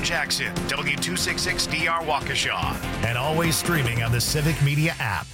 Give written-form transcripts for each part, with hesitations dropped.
Tom Jackson, W266DR Waukesha, and always streaming on the Civic Media app.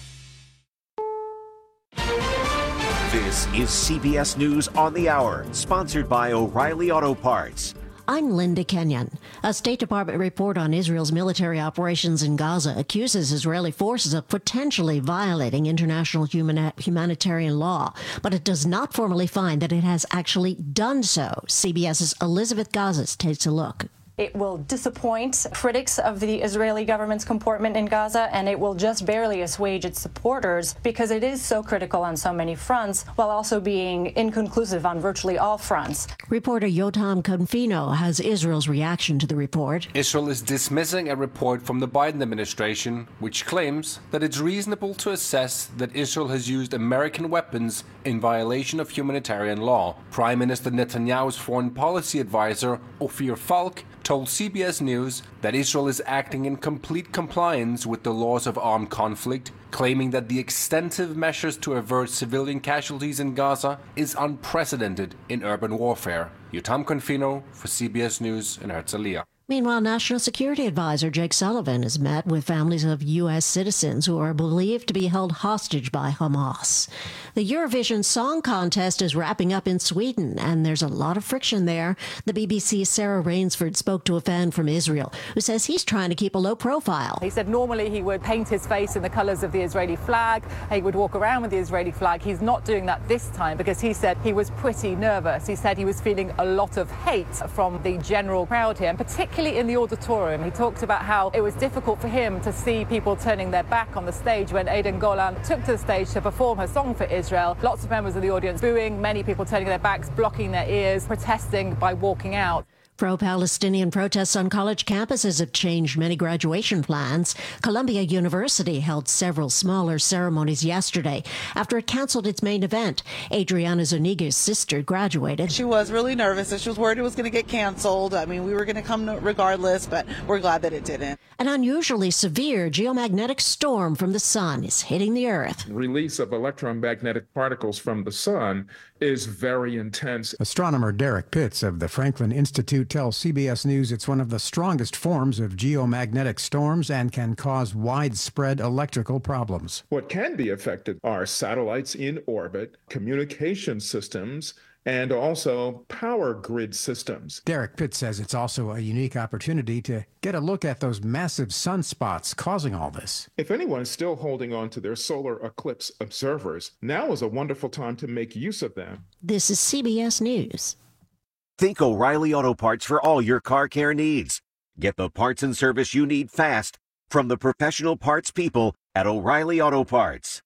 This is CBS News on the Hour, sponsored by O'Reilly Auto Parts. I'm Linda Kenyon. A State Department report on Israel's military operations in Gaza accuses Israeli forces of potentially violating international humanitarian law, but it does not formally find that it has actually done so. CBS's Elizabeth Gazis takes a look. It will disappoint critics of the Israeli government's comportment in Gaza, and it will just barely assuage its supporters because it is so critical on so many fronts, while also being inconclusive on virtually all fronts. Reporter Yotam Confino has Israel's reaction to the report. Israel is dismissing a report from the Biden administration which claims that it's reasonable to assess that Israel has used American weapons in violation of humanitarian law. Prime Minister Netanyahu's foreign policy advisor, Ophir Falk, told CBS News that Israel is acting in complete compliance with the laws of armed conflict, claiming that the extensive measures to avert civilian casualties in Gaza is unprecedented in urban warfare. Yotam Confino for CBS News in Herzliya. Meanwhile, National Security Advisor Jake Sullivan has met with families of U.S. citizens who are believed to be held hostage by Hamas. The Eurovision Song Contest is wrapping up in Sweden, and there's a lot of friction there. The BBC's Sarah Rainsford spoke to a fan from Israel who says he's trying to keep a low profile. He said normally he would paint his face in the colours of the Israeli flag. He would walk around with the Israeli flag. He's not doing that this time because he said he was pretty nervous. He said he was feeling a lot of hate from the general crowd here, and particularly in the auditorium. He talked about how it was difficult for him to see people turning their back on the stage when Aidan Golan took to the stage to perform her song for Israel. Lots of members of the audience booing, many people turning their backs, blocking their ears, protesting by walking out. Pro-Palestinian protests on college campuses have changed many graduation plans. Columbia University held several smaller ceremonies yesterday after it canceled its main event. Adriana Zuniga's sister graduated. She was really nervous and she was worried it was going to get canceled. I mean, we were going to come regardless, but we're glad that it didn't. An unusually severe geomagnetic storm from the sun is hitting the Earth. Release of electromagnetic particles from the sun is very intense. Astronomer Derek Pitts of the Franklin Institute tells CBS News it's one of the strongest forms of geomagnetic storms and can cause widespread electrical problems. What can be affected are satellites in orbit, communication systems, and also power grid systems. Derek Pitts says it's also a unique opportunity to get a look at those massive sunspots causing all this. If anyone is still holding on to their solar eclipse observers, now is a wonderful time to make use of them. This is CBS News. Think O'Reilly Auto Parts for all your car care needs. Get the parts and service you need fast from the professional parts people at O'Reilly Auto Parts.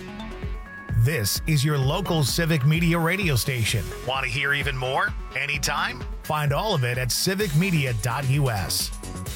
This is your local Civic Media radio station. Want to hear even more? Anytime? Find all of it at civicmedia.us.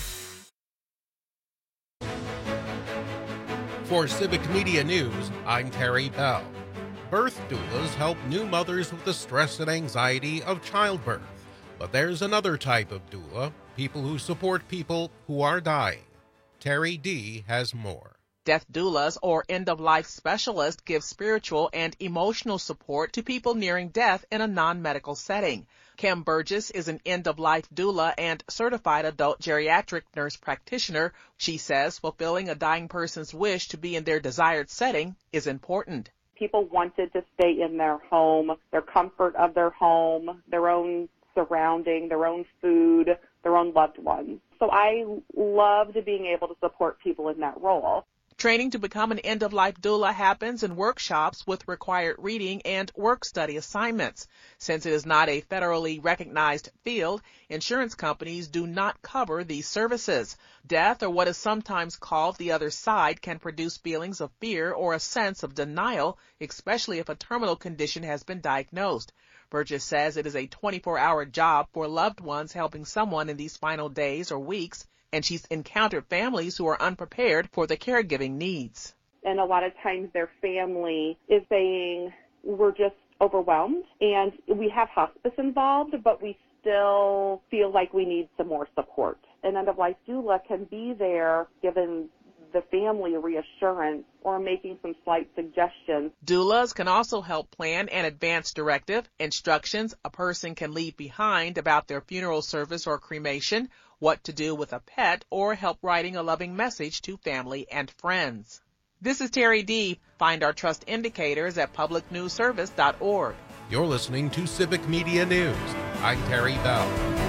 For Civic Media News, I'm Terry Bell. Birth doulas help new mothers with the stress and anxiety of childbirth. But there's another type of doula, people who support people who are dying. Terry D. has more. Death doulas, or end-of-life specialists, give spiritual and emotional support to people nearing death in a non-medical setting. Kim Burgess is an end-of-life doula and certified adult geriatric nurse practitioner. She says fulfilling a dying person's wish to be in their desired setting is important. People wanted to stay in their home, their comfort of their home, their own surrounding, their own food, their own loved ones. So I loved being able to support people in that role. Training to become an end-of-life doula happens in workshops with required reading and work-study assignments. Since it is not a federally recognized field, insurance companies do not cover these services. Death, or what is sometimes called the other side, can produce feelings of fear or a sense of denial, especially if a terminal condition has been diagnosed. Burgess says it is a 24-hour job for loved ones helping someone in these final days or weeks, and she's encountered families who are unprepared for the caregiving needs. And a lot of times their family is saying, we're just overwhelmed, and we have hospice involved, but we still feel like we need some more support. An end-of-life doula can be there given the family reassurance or making some slight suggestions. Doulas can also help plan an advance directive, instructions a person can leave behind about their funeral service or cremation, what to do with a pet, or help writing a loving message to family and friends. This is Terry D. Find our trust indicators at publicnewsservice.org. You're listening to Civic Media News. I'm Terry Bell.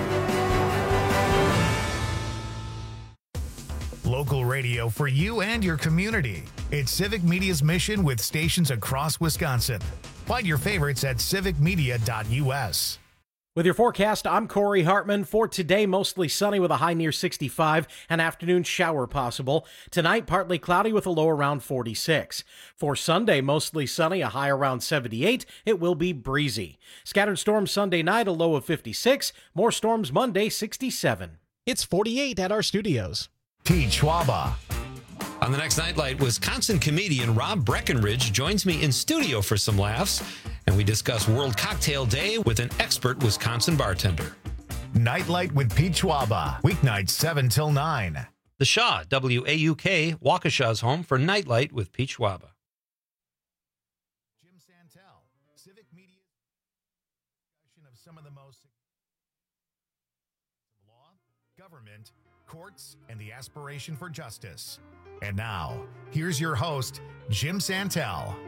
Local radio for you and your community. It's Civic Media's mission with stations across Wisconsin. Find your favorites at civicmedia.us. With your forecast, I'm Corey Hartman. For today, mostly sunny with a high near 65, an afternoon shower possible. Tonight, partly cloudy with a low around 46. For Sunday, mostly sunny, a high around 78. It will be breezy. Scattered storms Sunday night, a low of 56. More storms Monday, 67. It's 48 at our studios. Pete Schwaba. On the next Nightlight, Wisconsin comedian Rob Breckenridge joins me in studio for some laughs, and we discuss World Cocktail Day with an expert Wisconsin bartender. Nightlight with Pete Schwaba, weeknights 7 till 9. The Shaw, WAUK, Waukesha's home for Nightlight with Pete Schwaba. Jim Santel, Civic Media discussion of some of the most law, government, courts, and the aspiration for justice. And now, here's your host, Jim Santel.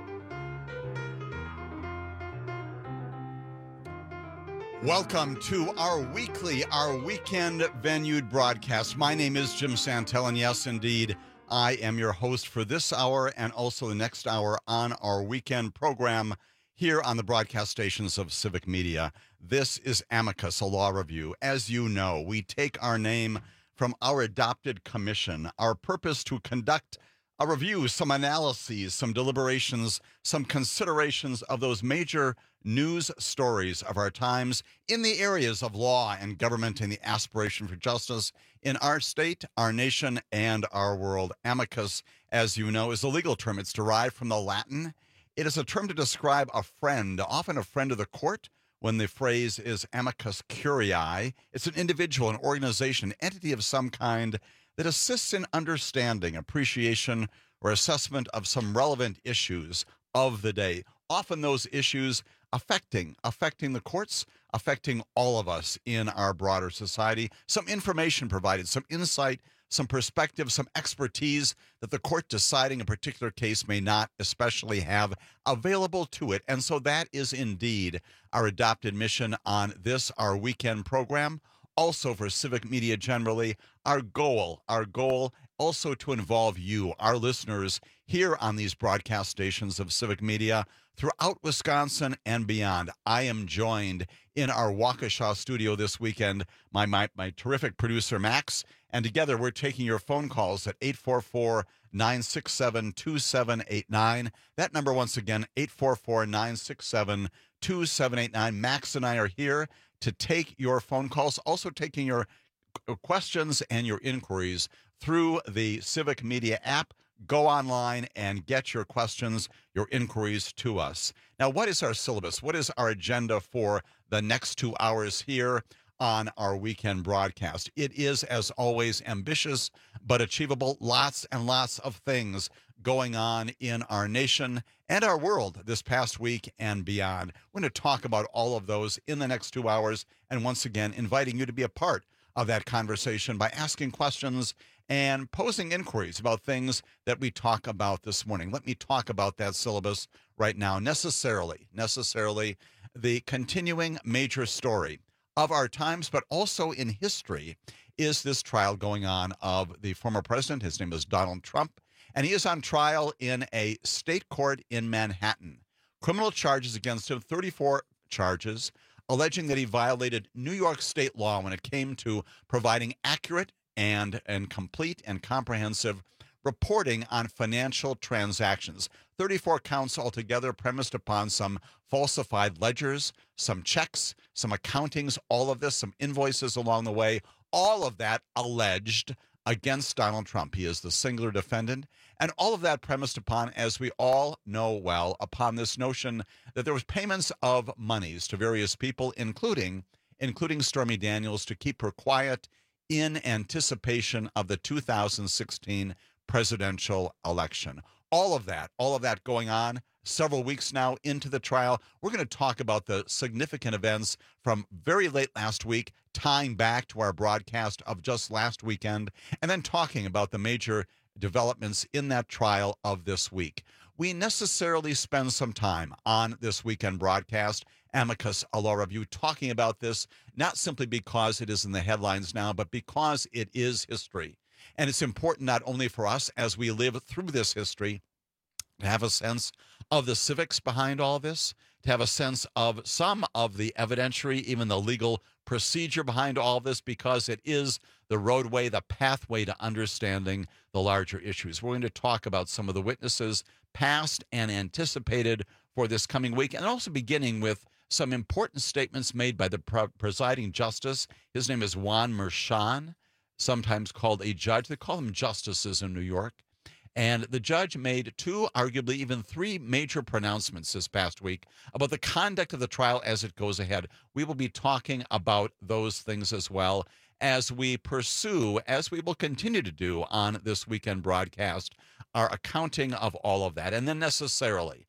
Welcome to our weekend venued broadcast. My name is Jim Santel, and yes, indeed, I am your host for this hour and also the next hour on our weekend program here on the broadcast stations of Civic Media. This is Amicus, a law review. As you know, we take our name from our adopted commission, our purpose to conduct a review, some analyses, some deliberations, some considerations of those major news stories of our times in the areas of law and government and the aspiration for justice in our state, our nation, and our world. Amicus, as you know, is a legal term. It's derived from the Latin. It is a term to describe a friend, often a friend of the court, when the phrase is amicus curiae. It's an individual, an organization, an entity of some kind that assists in understanding, appreciation, or assessment of some relevant issues of the day. Often those issues affecting the courts, affecting all of us in our broader society. Some information provided, some insight, some perspective, some expertise that the court deciding a particular case may not especially have available to it. And so that is indeed our adopted mission on this, our weekend program. Also for Civic Media generally, our goal also to involve you, our listeners, here on these broadcast stations of Civic Media throughout Wisconsin and beyond. I am joined in our Waukesha studio this weekend by my terrific producer, Max, and together we're taking your phone calls at 844-967-2789. That number, once again, 844-967-2789. Max and I are here to take your phone calls, also taking your questions and your inquiries through the Civic Media app. Go online and get your questions, your inquiries to us. Now, what is our syllabus? What is our agenda for the next 2 hours here on our weekend broadcast? It is, as always, ambitious but achievable. Lots and lots of things going on in our nation and our world this past week and beyond. We're going to talk about all of those in the next 2 hours, and once again, inviting you to be a part of that conversation by asking questions and posing inquiries about things that we talk about this morning. Let me talk about that syllabus right now. Necessarily, the continuing major story of our times, but also in history, is this trial going on of the former president. His name is Donald Trump, and he is on trial in a state court in Manhattan. Criminal charges against him, 34 charges, alleging that he violated New York state law when it came to providing accurate and complete and comprehensive reporting on financial transactions. 34 counts altogether, premised upon some falsified ledgers, some checks, some accountings, all of this, some invoices along the way, all of that alleged against Donald Trump. He is the singular defendant, and all of that premised upon, as we all know well, upon this notion that there was payments of monies to various people, including Stormy Daniels, to keep her quiet in anticipation of the 2016 presidential election. All of that going on several weeks now into the trial. We're going to talk about the significant events from very late last week, tying back to our broadcast of just last weekend, and then talking about the major developments in that trial of this week. We necessarily spend some time on this weekend broadcast, Amicus Law Review, talking about this, not simply because it is in the headlines now, but because it is history. And it's important not only for us as we live through this history to have a sense of the civics behind all this, to have a sense of some of the evidentiary, even the legal procedure behind all this, because it is the roadway, the pathway to understanding the larger issues. We're going to talk about some of the witnesses past and anticipated for this coming week, and also beginning with some important statements made by the presiding justice. His name is Juan Merchan, sometimes called a judge. They call them justices in New York. And the judge made two, arguably even three major pronouncements this past week about the conduct of the trial as it goes ahead. We will be talking about those things as well as we pursue, as we will continue to do on this weekend broadcast, our accounting of all of that. And then necessarily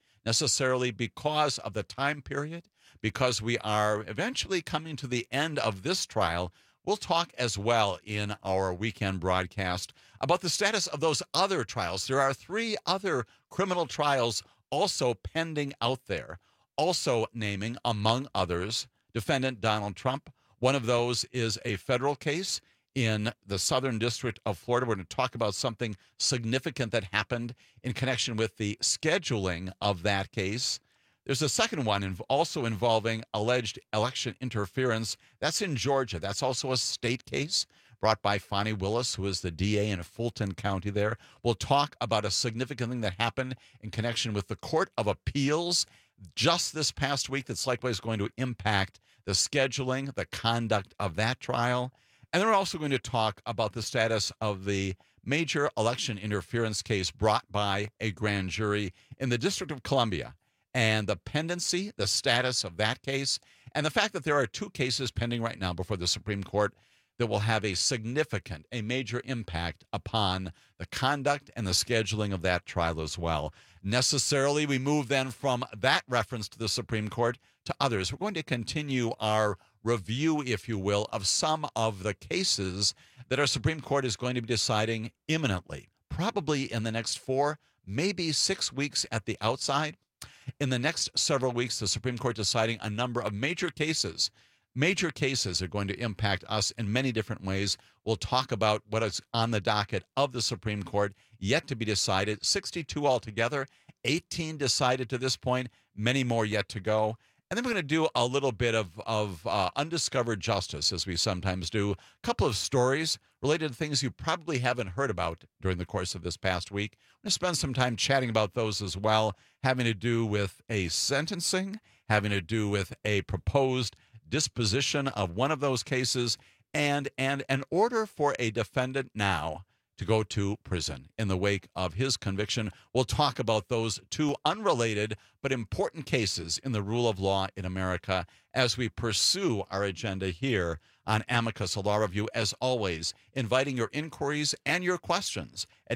because of the time period, because we are eventually coming to the end of this trial, we'll talk as well in our weekend broadcast about the status of those other trials. There are three other criminal trials also pending out there, also naming, among others, defendant Donald Trump. One of those is a federal case in the Southern District of Florida. We're going to talk about something significant that happened in connection with the scheduling of that case. There's a second one also involving alleged election interference. That's in Georgia. That's also a state case brought by Fani Willis, who is the DA in Fulton County there. We'll talk about a significant thing that happened in connection with the Court of Appeals just this past week that's likewise going to impact the scheduling, the conduct of that trial. And then we're also going to talk about the status of the major election interference case brought by a grand jury in the District of Columbia, and the pendency, the status of that case, and the fact that there are two cases pending right now before the Supreme Court that will have a significant, a major impact upon the conduct and the scheduling of that trial as well. Necessarily, we move then from that reference to the Supreme Court to others. We're going to continue our review, if you will, of some of the cases that our Supreme Court is going to be deciding imminently, probably in the next 4, maybe 6 weeks at the outside. In the next several weeks, the Supreme Court deciding a number of major cases. Major cases are going to impact us in many different ways. We'll talk about what is on the docket of the Supreme Court, yet to be decided. 62 altogether, 18 decided to this point, many more yet to go. And then we're going to do a little bit of undiscovered justice, as we sometimes do. A couple of stories related to things you probably haven't heard about during the course of this past week. I'm going to spend some time chatting about those as well, having to do with a sentencing, having to do with a proposed disposition of one of those cases, and an order for a defendant now to go to prison in the wake of his conviction. We'll talk about those two unrelated but important cases in the rule of law in America as we pursue our agenda here on Amicus Law Review. As always, inviting your inquiries and your questions at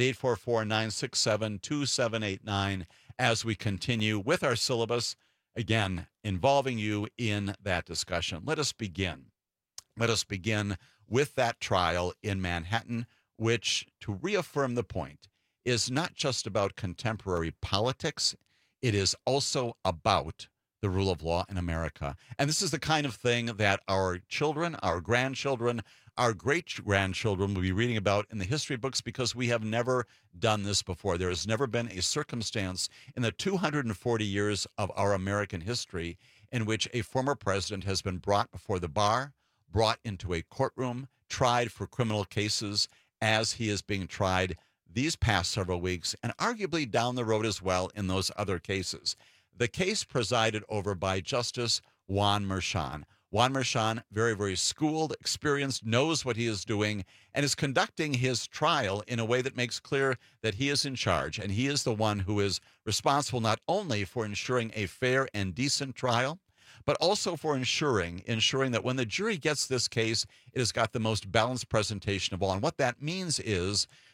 844-967-2789 as we continue with our syllabus, again, involving you in that discussion. Let us begin. Let us begin with that trial in Manhattan, which, to reaffirm the point, is not just about contemporary politics. It is also about the rule of law in America. And this is the kind of thing that our children, our grandchildren, our great-grandchildren will be reading about in the history books, because we have never done this before. There has never been a circumstance in the 240 years of our American history in which a former president has been brought before the bar, brought into a courtroom, tried for criminal cases, as he is being tried these past several weeks, and arguably down the road as well in those other cases. The case presided over by Justice Juan Merchan. Juan Merchan, very, very schooled, experienced, knows what he is doing, and is conducting his trial in a way that makes clear that he is in charge, and he is the one who is responsible not only for ensuring a fair and decent trial, but also for ensuring that when the jury gets this case, it has got the most balanced presentation of all. And what that means is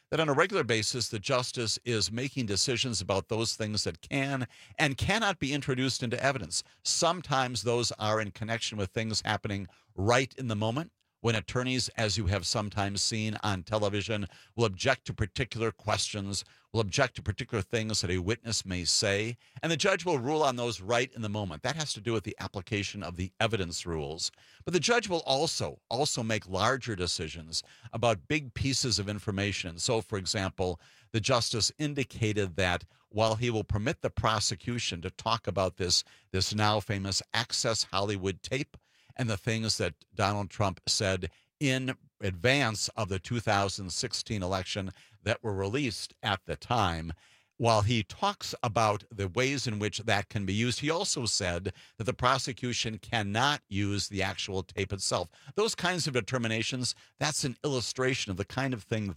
that on a regular basis, the justice is making decisions about those things that can and cannot be introduced into evidence. Sometimes those are in connection with things happening right in the moment, when attorneys, as you have sometimes seen on television, will object to particular questions, will object to particular things that a witness may say, and the judge will rule on those right in the moment. That has to do with the application of the evidence rules. But the judge will also make larger decisions about big pieces of information. So, for example, the justice indicated that while he will permit the prosecution to talk about this now famous Access Hollywood tape, and the things that Donald Trump said in advance of the 2016 election that were released at the time, while he talks about the ways in which that can be used, he also said that the prosecution cannot use the actual tape itself. Those kinds of determinations, that's an illustration of the kind of thing that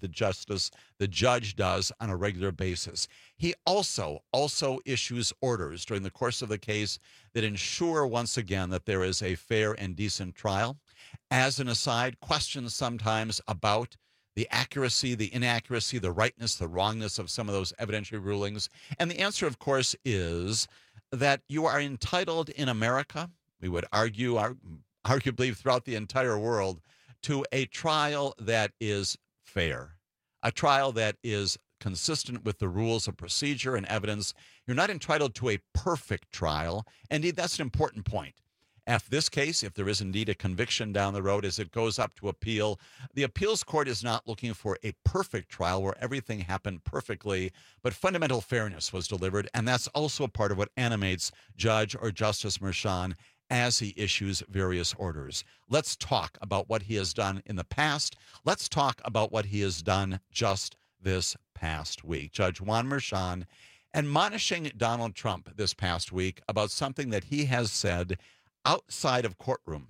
the judge does on a regular basis. He also issues orders during the course of the case that ensure, once again, that there is a fair and decent trial. As an aside, questions sometimes about the accuracy, the inaccuracy, the rightness, the wrongness of some of those evidentiary rulings. And the answer, of course, is that you are entitled in America, we would argue, arguably throughout the entire world, to a trial that is fair, a trial that is consistent with the rules of procedure and evidence. You're not entitled to a perfect trial. Indeed, that's an important point. If this case, if there is indeed a conviction down the road as it goes up to appeal, the appeals court is not looking for a perfect trial where everything happened perfectly, but fundamental fairness was delivered, and that's also a part of what animates Judge or Justice Merchan as he issues various orders. Let's talk about what he has done in the past. Let's talk about what he has done just this past week. Judge Juan Merchan admonishing Donald Trump this past week about something that he has said outside of courtroom.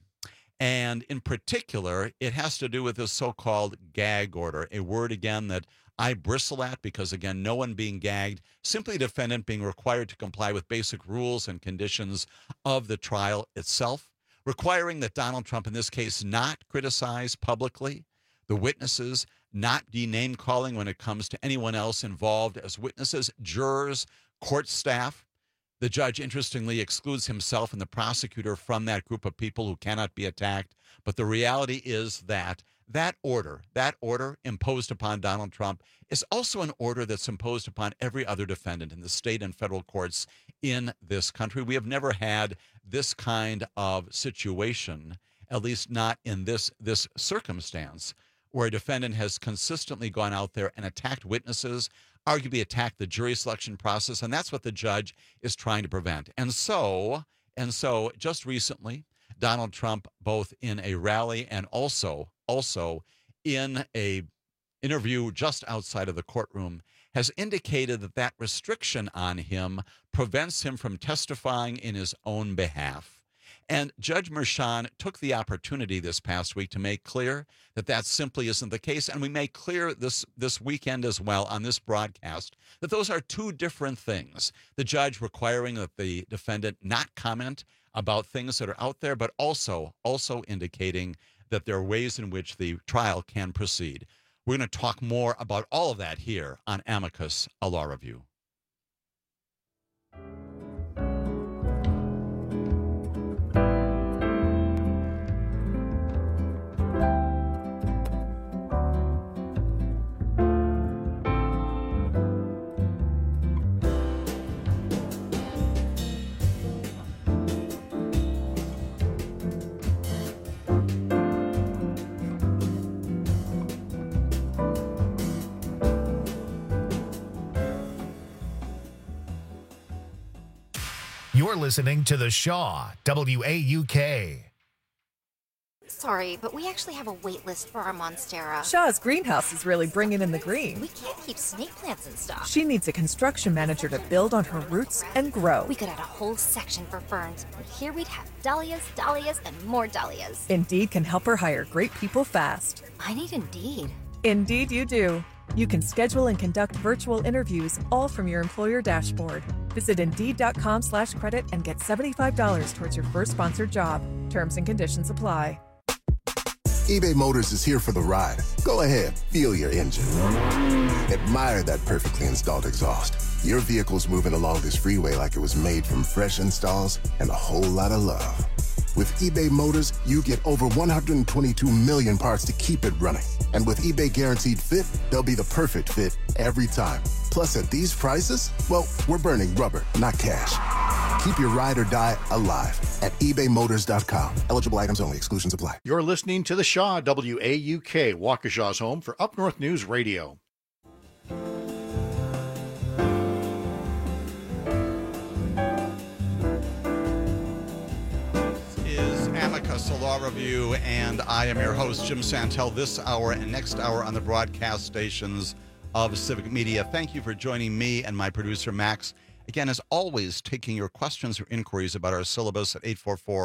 And in particular, it has to do with this so-called gag order, a word, again, that I bristle at because, again, no one being gagged, simply a defendant being required to comply with basic rules and conditions of the trial itself, requiring that Donald Trump, in this case, not criticize publicly the witnesses, not be name-calling when it comes to anyone else involved as witnesses, jurors, court staff. The judge, interestingly, excludes himself and the prosecutor from that group of people who cannot be attacked. But the reality is that that order imposed upon Donald Trump is also an order that's imposed upon every other defendant in the state and federal courts in this country. We have never had this kind of situation, at least not in this circumstance, where a defendant has consistently gone out there and attacked witnesses, arguably attacked the jury selection process, and that's what the judge is trying to prevent. And so just recently, Donald Trump, both in a rally and also in a interview just outside of the courtroom, has indicated that restriction on him prevents him from testifying in his own behalf. And Judge Merchan took the opportunity this past week to make clear that simply isn't the case. And we made clear this weekend as well on this broadcast that those are two different things. The judge requiring that the defendant not comment about things that are out there, but also indicating that there are ways in which the trial can proceed. We're going to talk more about all of that here on Amicus, a Law Review. You're listening to The Shaw, WAUK. Sorry, but we actually have a wait list for our Monstera. Shaw's greenhouse is really bringing in the green. We can't keep snake plants in stock. She needs a construction manager to build on her roots and grow. We could add a whole section for ferns, and here we'd have dahlias, and more dahlias. Indeed can help her hire great people fast. I need Indeed. Indeed you do. You can schedule and conduct virtual interviews all from your employer dashboard. Visit Indeed.com/credit and get $75 towards your first sponsored job. Terms and conditions apply. eBay Motors is here for the ride. Go ahead, feel your engine. Admire that perfectly installed exhaust. Your vehicle's moving along this freeway like it was made from fresh installs and a whole lot of love. With eBay Motors, you get over 122 million parts to keep it running. And with eBay Guaranteed Fit, they'll be the perfect fit every time. Plus, at these prices, well, we're burning rubber, not cash. Keep your ride or die alive at ebaymotors.com. Eligible items only. Exclusions apply. You're listening to The Shaw, WAUK, Waukesha's home for Up North News Radio. Amicus, a law review, and I am your host, Jim Santel, this hour and next hour on the broadcast stations of Civic Media. Thank you for joining me and my producer, Max. Again, as always, taking your questions or inquiries about our syllabus at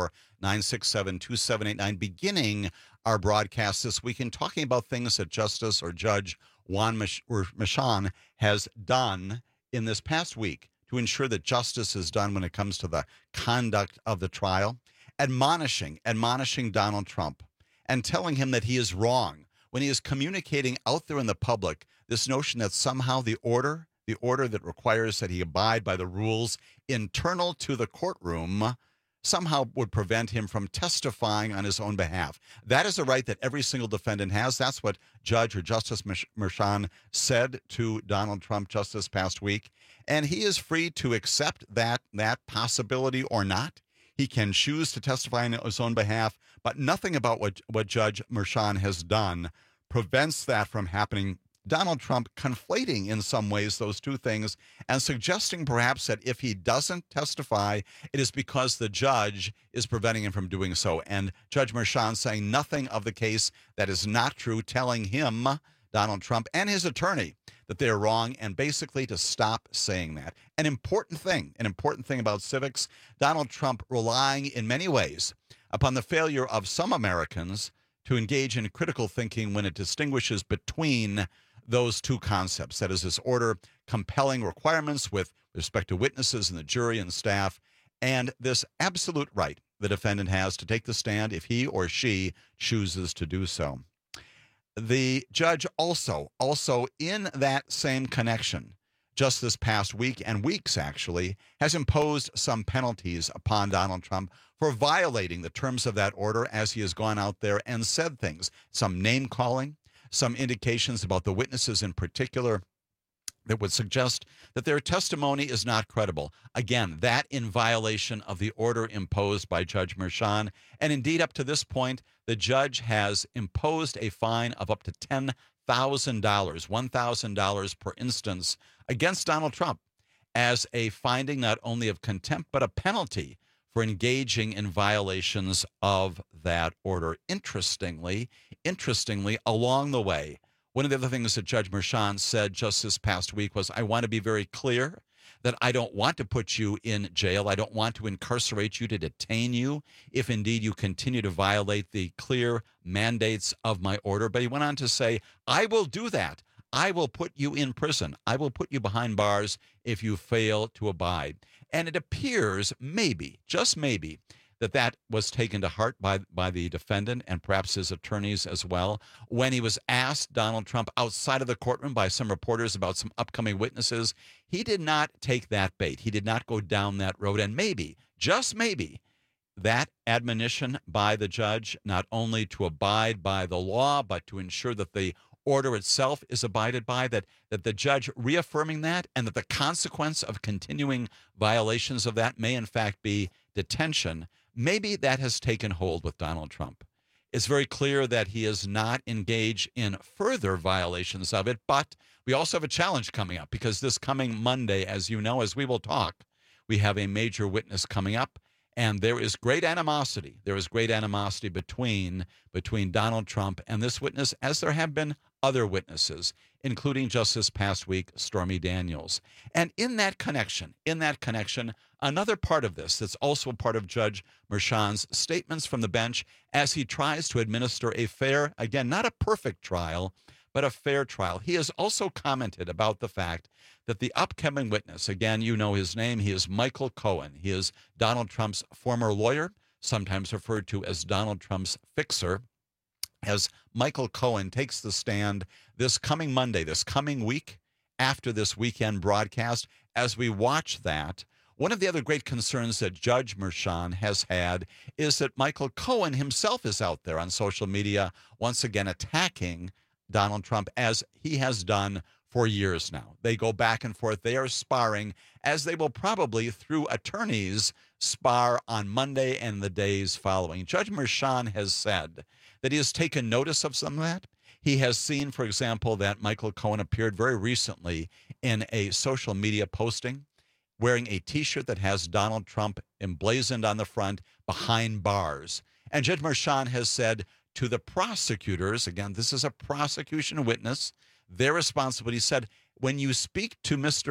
844-967-2789, beginning our broadcast this week and talking about things that Justice or Judge Juan Merchan has done in this past week to ensure that justice is done when it comes to the conduct of the trial. Admonishing Donald Trump and telling him that he is wrong when he is communicating out there in the public this notion that somehow the order that requires that he abide by the rules internal to the courtroom somehow would prevent him from testifying on his own behalf. That is a right that every single defendant has. That's what Judge or Justice Merchan said to Donald Trump just this past week. And he is free to accept that possibility or not. He can choose to testify on his own behalf, but nothing about what Judge Merchan has done prevents that from happening. Donald Trump conflating in some ways those two things and suggesting perhaps that if he doesn't testify, it is because the judge is preventing him from doing so. And Judge Merchan saying nothing of the case that is not true, telling him, Donald Trump, and his attorney that they're wrong and basically to stop saying that. An important thing about civics, Donald Trump relying in many ways upon the failure of some Americans to engage in critical thinking when it distinguishes between those two concepts. That is, this order compelling requirements with respect to witnesses and the jury and staff, and this absolute right the defendant has to take the stand if he or she chooses to do so. The judge also in that same connection, just this past week and weeks actually, has imposed some penalties upon Donald Trump for violating the terms of that order as he has gone out there and said things, some name calling, some indications about the witnesses in particular that would suggest that their testimony is not credible. Again, that in violation of the order imposed by Judge Merchan. And indeed, up to this point, the judge has imposed a fine of up to $10,000, $1,000 per instance against Donald Trump as a finding not only of contempt, but a penalty for engaging in violations of that order. Interestingly, along the way, one of the other things that Judge Merchan said just this past week was, I want to be very clear that I don't want to put you in jail. I don't want to incarcerate you, to detain you, if indeed you continue to violate the clear mandates of my order. But he went on to say, I will do that. I will put you in prison. I will put you behind bars if you fail to abide. And it appears, maybe, just maybe, that was taken to heart by the defendant and perhaps his attorneys as well. When he was asked, Donald Trump, outside of the courtroom by some reporters about some upcoming witnesses, he did not take that bait. He did not go down that road. And maybe, just maybe, that admonition by the judge, not only to abide by the law, but to ensure that the order itself is abided by, that the judge reaffirming that, and that the consequence of continuing violations of that may in fact be detention. Maybe that has taken hold with Donald Trump. It's very clear that he is not engaged in further violations of it, but we also have a challenge coming up because this coming Monday, as you know, as we will talk, we have a major witness coming up, and there is great animosity. There is great animosity between Donald Trump and this witness, as there have been other witnesses, including just this past week, Stormy Daniels. And in that connection, another part of this that's also part of Judge Merchan's statements from the bench as he tries to administer a fair, again, not a perfect trial, but a fair trial. He has also commented about the fact that the upcoming witness, again, you know his name, he is Michael Cohen. He is Donald Trump's former lawyer, sometimes referred to as Donald Trump's fixer. as Michael Cohen takes the stand this coming Monday, this coming week after this weekend broadcast. As we watch that, one of the other great concerns that Judge Merchan has had is that Michael Cohen himself is out there on social media once again attacking Donald Trump, as he has done for years now. They go back and forth. They are sparring, as they will probably, through attorneys, spar on Monday and the days following. Judge Merchan has said that he has taken notice of some of that. He has seen, for example, that Michael Cohen appeared very recently in a social media posting wearing a T-shirt that has Donald Trump emblazoned on the front, behind bars. And Judge Merchan has said to the prosecutors, again, this is a prosecution witness, their responsibility. He said, when you speak to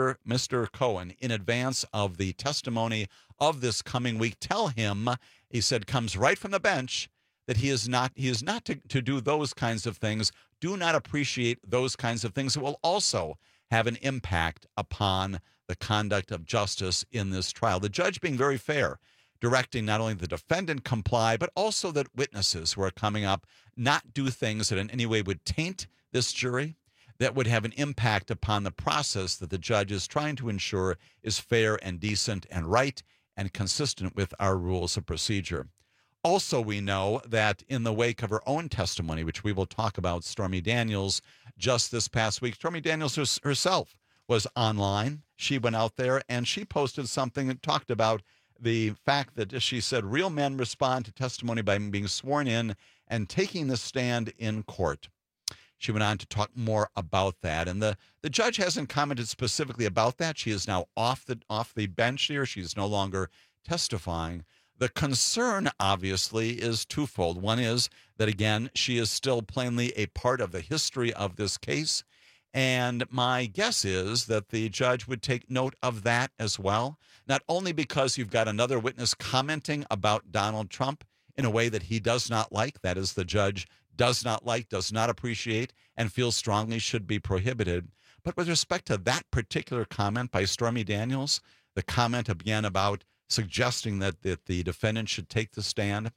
Mr. Cohen in advance of the testimony of this coming week, tell him, he said, comes right from the bench, that he is not to do those kinds of things. Do not appreciate those kinds of things. It will also have an impact upon the conduct of justice in this trial. The judge being very fair, directing not only the defendant comply, but also that witnesses who are coming up not do things that in any way would taint this jury, that would have an impact upon the process that the judge is trying to ensure is fair and decent and right and consistent with our rules of procedure. Also, we know that in the wake of her own testimony, which we will talk about, Stormy Daniels, just this past week, Stormy Daniels herself was online. She went out there and she posted something that talked about the fact that, she said, real men respond to testimony by being sworn in and taking the stand in court. She went on to talk more about that. And the judge hasn't commented specifically about that. She is now off the bench here. She's no longer testifying. The concern, obviously, is twofold. One is that, again, she is still plainly a part of the history of this case. And my guess is that the judge would take note of that as well, not only because you've got another witness commenting about Donald Trump in a way that he does not like, that is, the judge does not like, does not appreciate, and feels strongly should be prohibited. But with respect to that particular comment by Stormy Daniels, the comment again about suggesting that the defendant should take the stand,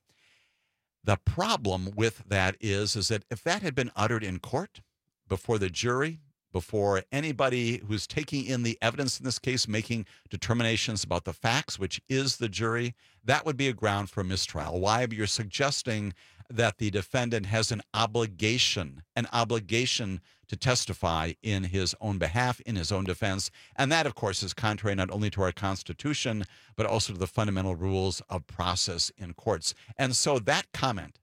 the problem with that is that if that had been uttered in court, before the jury, before anybody who's taking in the evidence in this case, making determinations about the facts, which is the jury, that would be a ground for mistrial. Why? You're suggesting that the defendant has an obligation to testify in his own behalf, in his own defense. And that, of course, is contrary not only to our Constitution, but also to the fundamental rules of process in courts. And so that comment,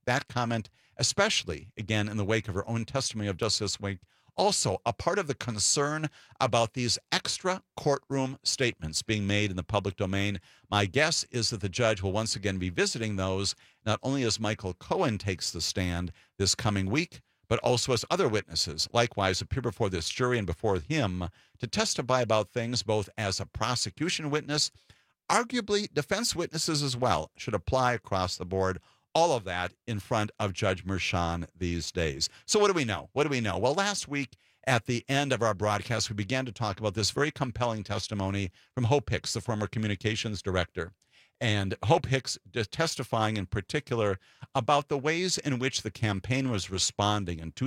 especially, again, in the wake of her own testimony of just this week, also a part of the concern about these extra courtroom statements being made in the public domain. My guess is that the judge will once again be visiting those, not only as Michael Cohen takes the stand this coming week, but also as other witnesses likewise appear before this jury and before him to testify about things both as a prosecution witness, arguably defense witnesses as well, should apply across the board. All of that in front of Judge Merchan these days. So what do we know? Well, last week at the end of our broadcast, we began to talk about this very compelling testimony from Hope Hicks, the former communications director. And Hope Hicks testifying in particular about the ways in which the campaign was responding in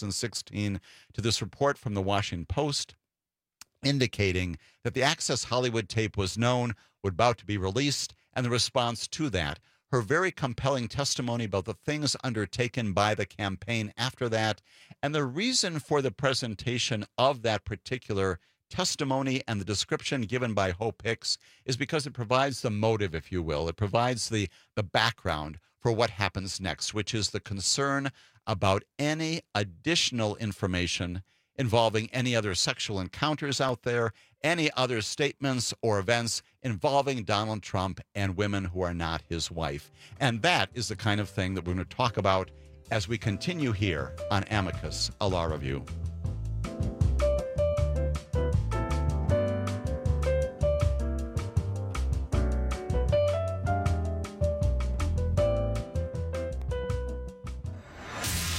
2016 to this report from the Washington Post indicating that the Access Hollywood tape was known, was about to be released, and the response to that. Her very compelling testimony about the things undertaken by the campaign after that, and the reason for the presentation of that particular testimony and the description given by Hope Hicks is because it provides the motive, if you will. It provides the background for what happens next, which is the concern about any additional information involving any other sexual encounters out there, any other statements or events involving Donald Trump and women who are not his wife. And that is the kind of thing that we're going to talk about as we continue here on Amicus, a Law Review.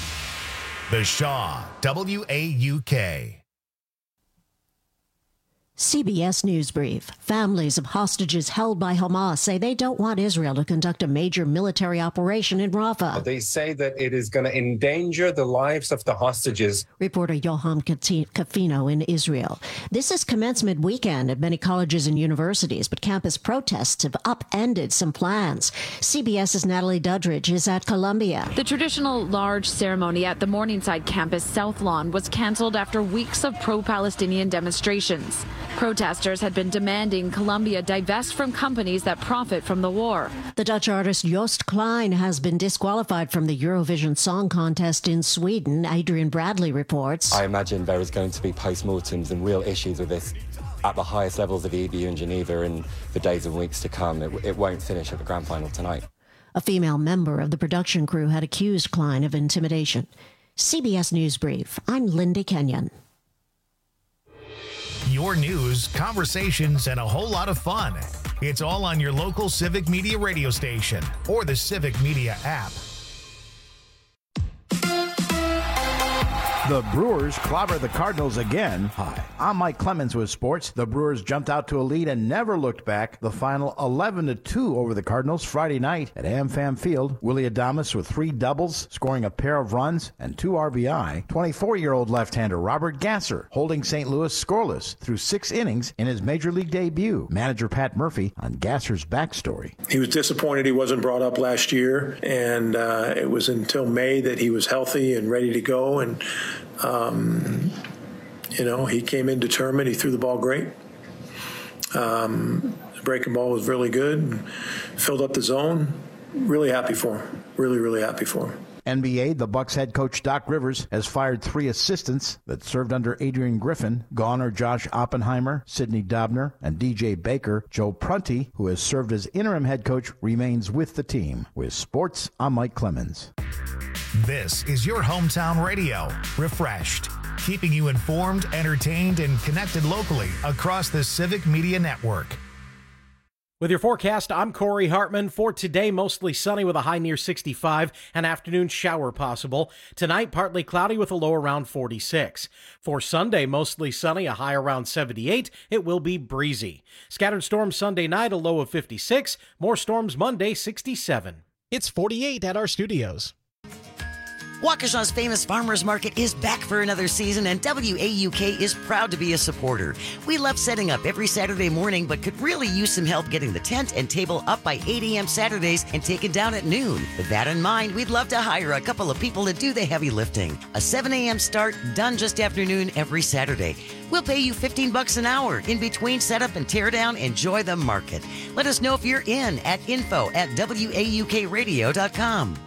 The Shaw, WAUK. CBS News Brief. Families of hostages held by Hamas say they don't want Israel to conduct a major military operation in Rafah. They say that it is going to endanger the lives of the hostages. Reporter Yoham Kafino in Israel. This is commencement weekend at many colleges and universities, but campus protests have upended some plans. CBS's Natalie Duddridge is at Columbia. The traditional large ceremony at the Morningside campus South Lawn was canceled after weeks of pro-Palestinian demonstrations. Protesters had been demanding Columbia divest from companies that profit from the war. The Dutch artist Joost Klein has been disqualified from the Eurovision Song Contest in Sweden. Adrian Bradley reports. I imagine there is going to be postmortems and real issues with this at the highest levels of the EBU in Geneva in the days and weeks to come. It won't finish at the grand final tonight. A female member of the production crew had accused Klein of intimidation. CBS News Brief. I'm Lindy Kenyon. Your news, conversations, and a whole lot of fun. It's all on your local Civic Media radio station or the Civic Media app. The Brewers clobber the Cardinals again. Hi, I'm Mike Clemens with sports. The Brewers jumped out to a lead and never looked back. The final 11-2 over the Cardinals Friday night at AmFam Field. Willie Adames with 3 doubles, scoring a pair of runs and 2 RBI. 24-year-old left-hander Robert Gasser holding St. Louis scoreless through 6 innings in his Major League debut. Manager Pat Murphy on Gasser's backstory. He was disappointed he wasn't brought up last year, and it was until May that he was healthy and ready to go, and he came in determined. He threw the ball great. The breaking ball was really good. Filled up the zone. Really happy for him. Really, really happy for him. NBA, the Bucks head coach Doc Rivers has fired 3 assistants that served under Adrian Griffin. Gone are Josh Oppenheimer, Sidney Dobner, and DJ Baker. Joe Prunty, who has served as interim head coach, remains with the team. With sports, I'm Mike Clemens. This is your hometown radio, refreshed, keeping you informed, entertained, and connected locally across the Civic Media Network. With your forecast, I'm Corey Hartman. For today, mostly sunny with a high near 65, an afternoon shower possible. Tonight, partly cloudy with a low around 46. For Sunday, mostly sunny, a high around 78. It will be breezy. Scattered storms Sunday night, a low of 56. More storms Monday, 67. It's 48 at our studios. Waukesha's famous farmers market is back for another season, and WAUK is proud to be a supporter. We love setting up every Saturday morning, but could really use some help getting the tent and table up by 8 a.m. Saturdays and taken down at noon. With that in mind, we'd love to hire a couple of people to do the heavy lifting. A 7 a.m. start, done just after noon every Saturday. We'll pay you $15 an hour. In between setup and tear down, enjoy the market. Let us know if you're in at info@waukradio.com.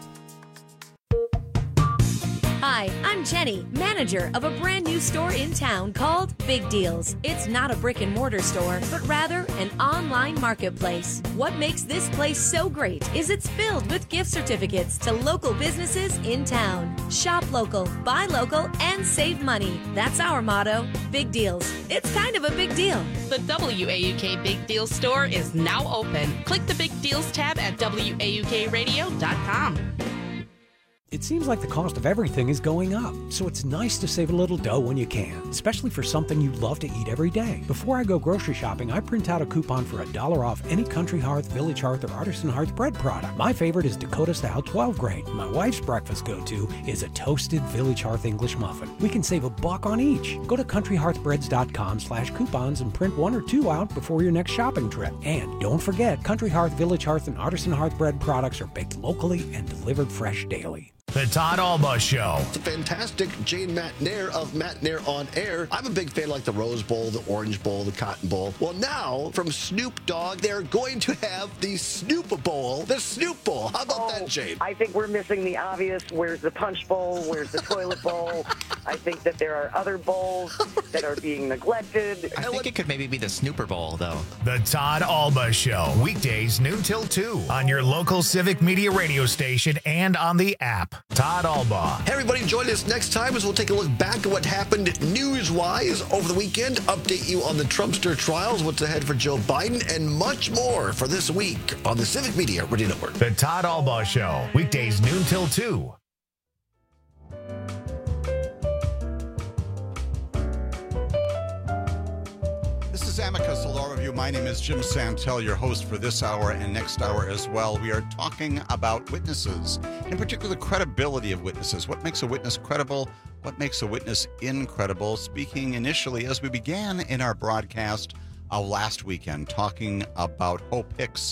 Hi, I'm Jenny, manager of a brand new store in town called Big Deals. It's not a brick and mortar store, but rather an online marketplace. What makes this place so great is it's filled with gift certificates to local businesses in town. Shop local, buy local, and save money. That's our motto, Big Deals. It's kind of a big deal. The WAUK Big Deals store is now open. Click the Big Deals tab at WAUKradio.com. It seems like the cost of everything is going up, so it's nice to save a little dough when you can, especially for something you love to eat every day. Before I go grocery shopping, I print out a coupon for $1 off any Country Hearth, Village Hearth, or Artisan Hearth bread product. My favorite is Dakota Style 12 grain. My wife's breakfast go-to is a toasted Village Hearth English muffin. We can save $1 on each. Go to countryhearthbreads.com/coupons and print 1 or 2 out before your next shopping trip. And don't forget, Country Hearth, Village Hearth, and Artisan Hearth bread products are baked locally and delivered fresh daily. The Todd Alba Show. It's a fantastic Jane McNair of McNair on Air. I'm a big fan like the Rose Bowl, the Orange Bowl, the Cotton Bowl. Well, now, from Snoop Dogg, they're going to have the Snoop Bowl, the Snoop Bowl. How about that, Jane? I think we're missing the obvious. Where's the Punch Bowl? Where's the Toilet Bowl? I think that there are other bowls that are being neglected. I think it could maybe be the Snooper Bowl, though. The Todd Alba Show. Weekdays, noon till 2 on your local Civic Media radio station and on the app. Todd Alba. Hey, everybody, join us next time as we'll take a look back at what happened news-wise over the weekend, update you on the Trumpster trials, what's ahead for Joe Biden, and much more for this week on the Civic Media Radio Network. The Todd Alba Show. Weekdays, noon till 2. This Amicus, hello of you. My name is Jim Santel, your host for this hour and next hour as well. We are talking about witnesses, in particular the credibility of witnesses. What makes a witness credible? What makes a witness incredible? Speaking initially, as we began in our broadcast last weekend, talking about Hope Hicks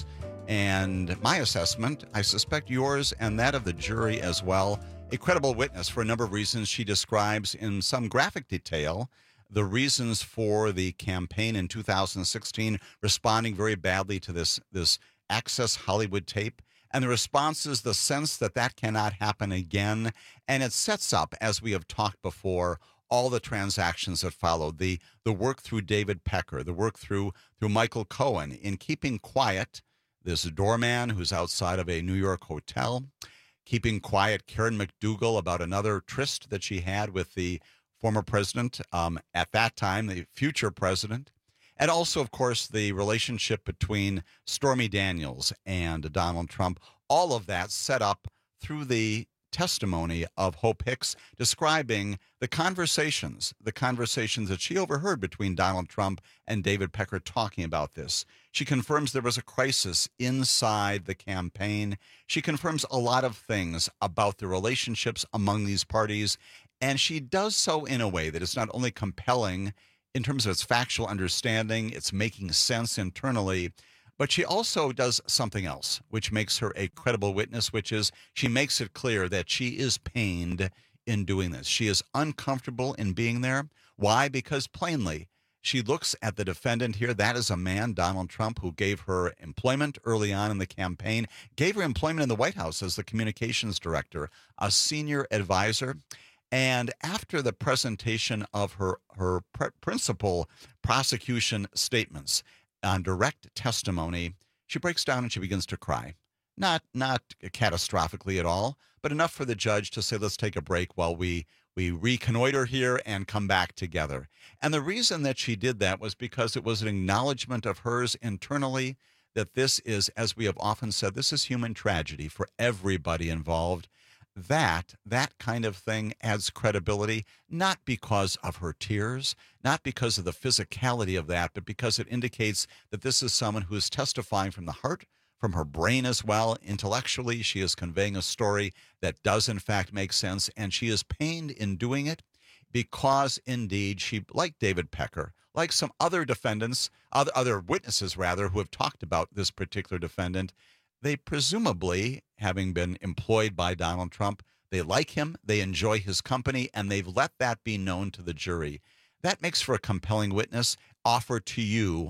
and my assessment, I suspect yours and that of the jury as well, a credible witness for a number of reasons. She describes in some graphic detail the reasons for the campaign in 2016 responding very badly to this Access Hollywood tape, and the response is the sense that that cannot happen again. And it sets up, as we have talked before, all the transactions that followed, the work through David Pecker, the work through Michael Cohen in keeping quiet this doorman who's outside of a New York hotel, keeping quiet Karen McDougal about another tryst that she had with the former president, at that time, the future president, and also, of course, the relationship between Stormy Daniels and Donald Trump. All of that set up through the testimony of Hope Hicks, describing the conversations that she overheard between Donald Trump and David Pecker talking about this. She confirms there was a crisis inside the campaign. She confirms a lot of things about the relationships among these parties, and she does so in a way that is not only compelling in terms of its factual understanding, it's making sense internally, but she also does something else, which makes her a credible witness, which is she makes it clear that she is pained in doing this. She is uncomfortable in being there. Why? Because plainly, she looks at the defendant here. That is a man, Donald Trump, who gave her employment early on in the campaign, gave her employment in the White House as the communications director, a senior advisor. And after the presentation of her principal prosecution statements on direct testimony, she breaks down and she begins to cry. Not catastrophically at all, but enough for the judge to say, let's take a break while we reconnoiter here and come back together. And the reason that she did that was because it was an acknowledgement of hers internally that this is, as we have often said, this is human tragedy for everybody involved. That kind of thing adds credibility, not because of her tears, not because of the physicality of that, but because it indicates that this is someone who is testifying from the heart, from her brain as well. Intellectually, she is conveying a story that does in fact make sense, and she is pained in doing it because indeed she, like David Pecker, like some other defendants, other witnesses rather, who have talked about this particular defendant, they presumably, having been employed by Donald Trump, they like him, they enjoy his company, and they've let that be known to the jury. That makes for a compelling witness offered to you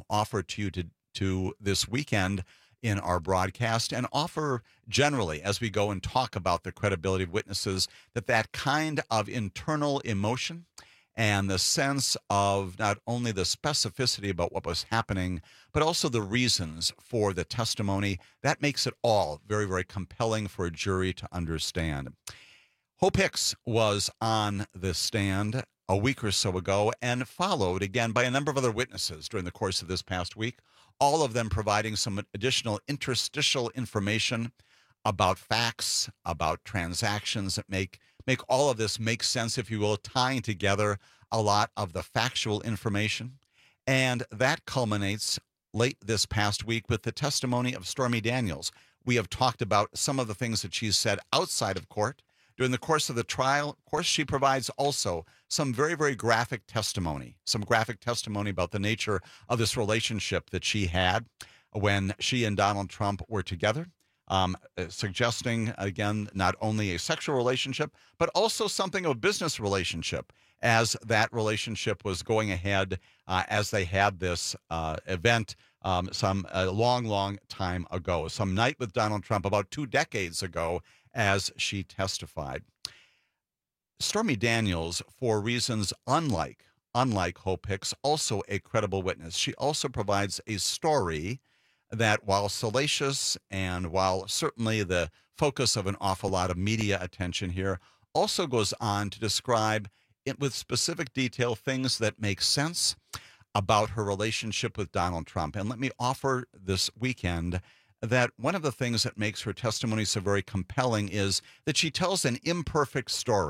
to this weekend in our broadcast, and offer generally as we go and talk about the credibility of witnesses, that kind of internal emotion and the sense of not only the specificity about what was happening, but also the reasons for the testimony, that makes it all very, very compelling for a jury to understand. Hope Hicks was on the stand a week or so ago and followed again by a number of other witnesses during the course of this past week, all of them providing some additional interstitial information about facts, about transactions that make all of this make sense, if you will, tying together a lot of the factual information. And that culminates late this past week with the testimony of Stormy Daniels. We have talked about some of the things that she's said outside of court. During the course of the trial, of course, she provides also some very, very graphic testimony, about the nature of this relationship that she had when she and Donald Trump were together. Suggesting, again, not only a sexual relationship, but also something of a business relationship, as that relationship was going ahead as they had this event a long time ago, some night with Donald Trump about 2 decades ago, as she testified. Stormy Daniels, for reasons unlike Hope Hicks, also a credible witness. She also provides a story that, while salacious and while certainly the focus of an awful lot of media attention here, also goes on to describe it with specific detail things that make sense about her relationship with Donald Trump. And let me offer this weekend that one of the things that makes her testimony so very compelling is that she tells an imperfect story.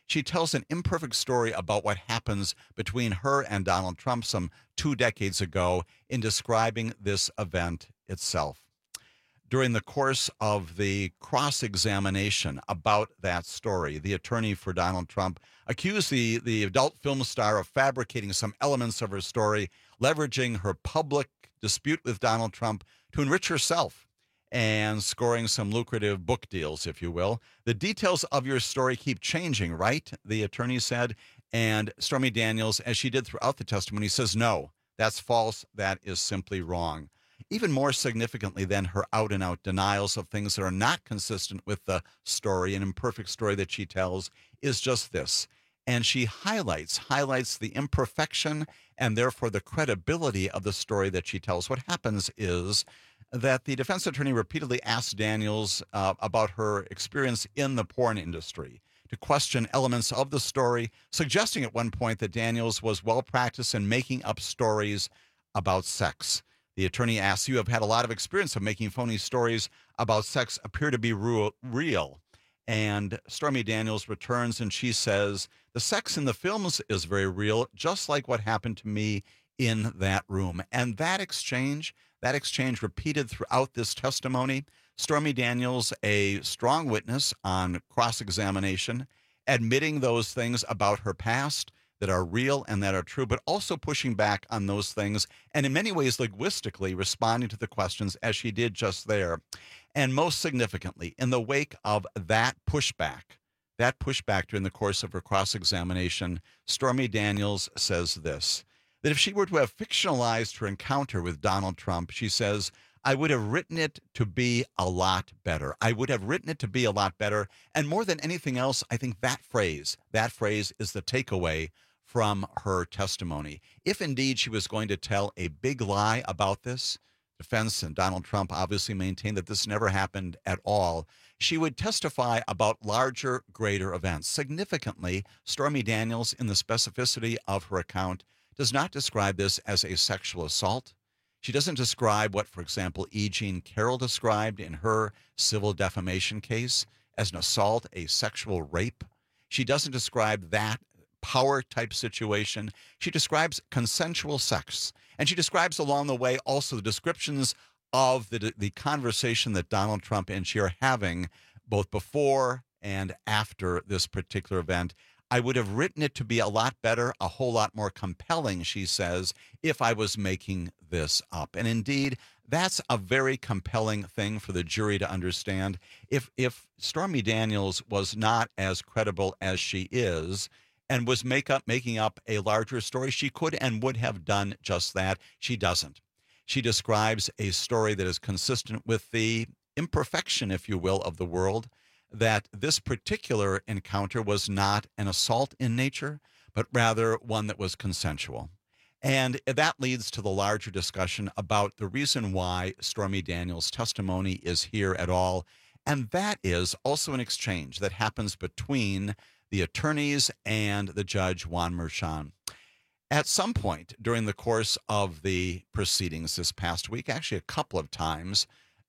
She tells an imperfect story about what happens between her and Donald Trump some 2 decades ago in describing this event itself. During the course of the cross-examination about that story, the attorney for Donald Trump accused the adult film star of fabricating some elements of her story, leveraging her public dispute with Donald Trump to enrich herself and scoring some lucrative book deals, if you will. The details of your story keep changing, right? The attorney said. And Stormy Daniels, as she did throughout the testimony, says, no, that's false. That is simply wrong. Even more significantly than her out-and-out denials of things that are not consistent with the story, an imperfect story that she tells, is just this. And she highlights the imperfection and therefore the credibility of the story that she tells. What happens is that the defense attorney repeatedly asked Daniels about her experience in the porn industry, to question elements of the story, suggesting at one point that Daniels was well-practiced in making up stories about sex. The attorney asks, you have had a lot of experience of making phony stories about sex appear to be real. And Stormy Daniels returns and she says, the sex in the films is very real, just like what happened to me in that room. And that exchange repeated throughout this testimony. Stormy Daniels, a strong witness on cross-examination, admitting those things about her past that are real and that are true, but also pushing back on those things and in many ways linguistically responding to the questions as she did just there. And most significantly, in the wake of that pushback during the course of her cross-examination, Stormy Daniels says this, that if she were to have fictionalized her encounter with Donald Trump, she says, I would have written it to be a lot better. I would have written it to be a lot better. And more than anything else, I think that phrase is the takeaway from her testimony. If indeed she was going to tell a big lie about this, defense and Donald Trump obviously maintained that this never happened at all, she would testify about larger, greater events. Significantly, Stormy Daniels, in the specificity of her account, does not describe this as a sexual assault. She doesn't describe what, for example, E. Jean Carroll described in her civil defamation case as an assault, a sexual rape. She doesn't describe that power-type situation. She describes consensual sex. And she describes along the way also the descriptions of the conversation that Donald Trump and she are having both before and after this particular event. I would have written it to be a lot better, a whole lot more compelling, she says, if I was making this up. And indeed, that's a very compelling thing for the jury to understand. If Stormy Daniels was not as credible as she is and was making up a larger story, she could and would have done just that. She doesn't. She describes a story that is consistent with the imperfection, if you will, of the world, that this particular encounter was not an assault in nature, but rather one that was consensual. And that leads to the larger discussion about the reason why Stormy Daniels' testimony is here at all. And that is also an exchange that happens between the attorneys and the judge, Juan Merchan. At some point during the course of the proceedings this past week, actually a couple of times,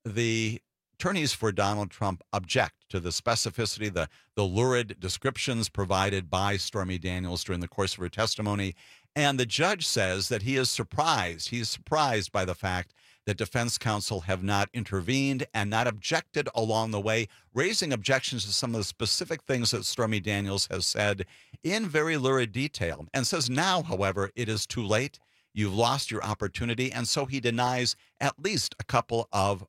the attorneys for Donald Trump object to the specificity, the lurid descriptions provided by Stormy Daniels during the course of her testimony. And the judge says that he is surprised. He's surprised by the fact that defense counsel have not intervened and not objected along the way, raising objections to some of the specific things that Stormy Daniels has said in very lurid detail. And says now, however, it is too late. You've lost your opportunity. And so he denies at least a couple of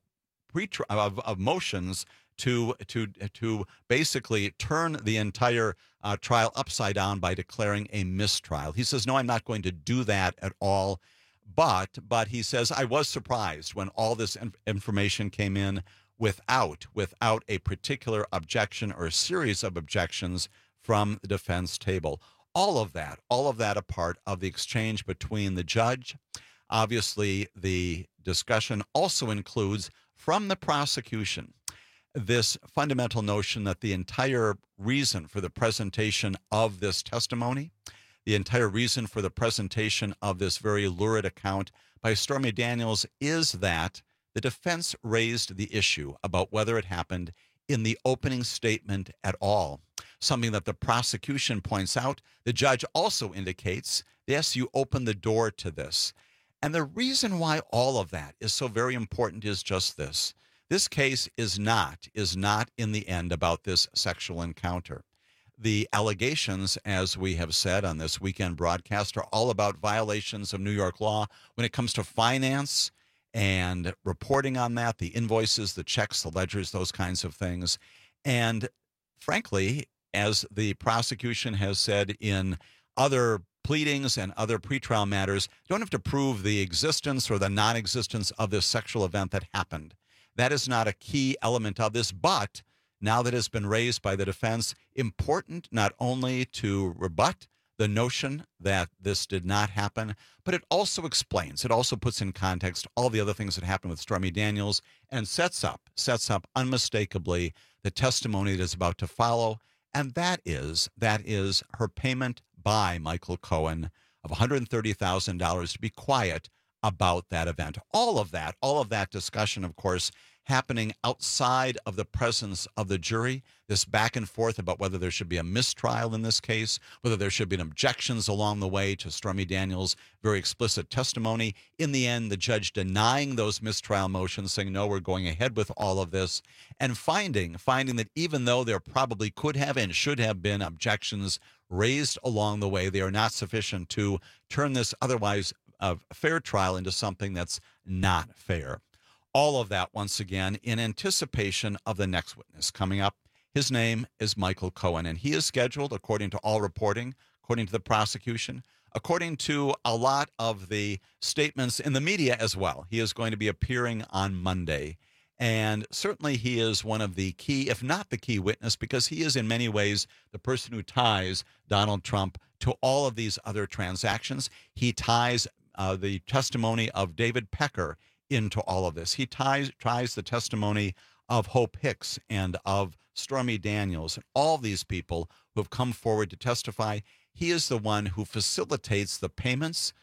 motions to basically turn the entire trial upside down by declaring a mistrial. He says, no, I'm not going to do that at all. But he says, I was surprised when all this information came in without a particular objection or a series of objections from the defense table. All of that a part of the exchange between the judge. Obviously, the discussion also includes from the prosecution this fundamental notion that the entire reason for the presentation of this testimony, the entire reason for the presentation of this very lurid account by Stormy Daniels is that the defense raised the issue about whether it happened in the opening statement at all. something that the prosecution points out. The judge also indicates, yes, you open the door to this. And the reason why all of that is so very important is just this. This case is not in the end about this sexual encounter. The allegations, as we have said on this weekend broadcast, are all about violations of New York law when it comes to finance and reporting on that, the invoices, the checks, the ledgers, those kinds of things. And frankly, as the prosecution has said in other pleadings and other pretrial matters, you don't have to prove the existence or the non-existence of this sexual event that happened. That is not a key element of this, but now that it's been raised by the defense, important not only to rebut the notion that this did not happen, but it also explains, it also puts in context all the other things that happened with Stormy Daniels and sets up unmistakably the testimony that is about to follow, and that is her payment by Michael Cohen of $130,000 to be quiet about that event. All of that discussion, of course, happening outside of the presence of the jury, this back and forth about whether there should be a mistrial in this case, whether there should be objections along the way to Stormy Daniels' very explicit testimony. In the end, the judge denying those mistrial motions, saying, no, we're going ahead with all of this, and finding that even though there probably could have and should have been objections raised along the way, they are not sufficient to turn this otherwise fair trial into something that's not fair. All of that, once again, in anticipation of the next witness coming up. His name is Michael Cohen, and he is scheduled, according to all reporting, according to the prosecution, according to a lot of the statements in the media as well. He is going to be appearing on Monday. And certainly he is one of the key, if not the key witness, because he is in many ways the person who ties Donald Trump to all of these other transactions. He ties the testimony of David Pecker into all of this. He ties the testimony of Hope Hicks and of Stormy Daniels and all these people who have come forward to testify. He is the one who facilitates the payments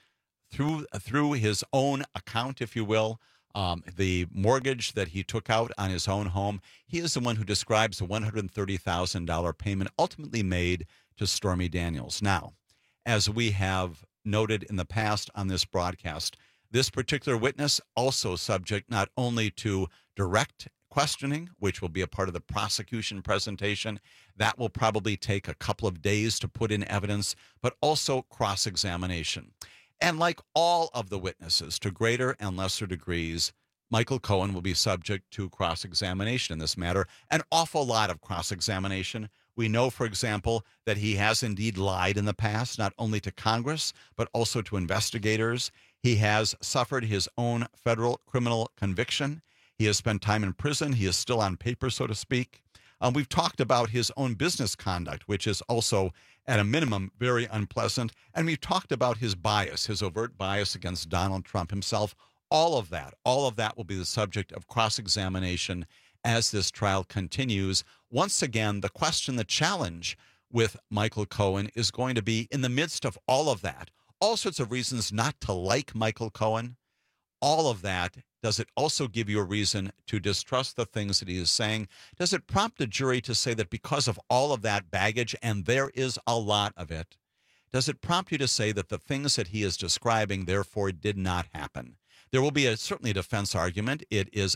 through his own account, if you will, the mortgage that he took out on his own home. He is the one who describes the $130,000 payment ultimately made to Stormy Daniels. Now, as we have noted in the past on this broadcast, this particular witness also subject not only to direct questioning, which will be a part of the prosecution presentation. That will probably take a couple of days to put in evidence, but also cross-examination. And like all of the witnesses, to greater and lesser degrees, Michael Cohen will be subject to cross-examination in this matter, an awful lot of cross-examination. We know, for example, that he has indeed lied in the past, not only to Congress, but also to investigators. He has suffered his own federal criminal conviction. He has spent time in prison. He is still on paper, so to speak. We've talked about his own business conduct, which is also, at a minimum, very unpleasant. And we've talked about his bias, his overt bias against Donald Trump himself. All of that will be the subject of cross-examination as this trial continues. Once again, the question, the challenge with Michael Cohen is going to be, in the midst of all of that, all sorts of reasons not to like Michael Cohen, all of that, does it also give you a reason to distrust the things that he is saying? Does it prompt a jury to say that because of all of that baggage, and there is a lot of it, does it prompt you to say that the things that he is describing, therefore, did not happen? There will be certainly a defense argument. It is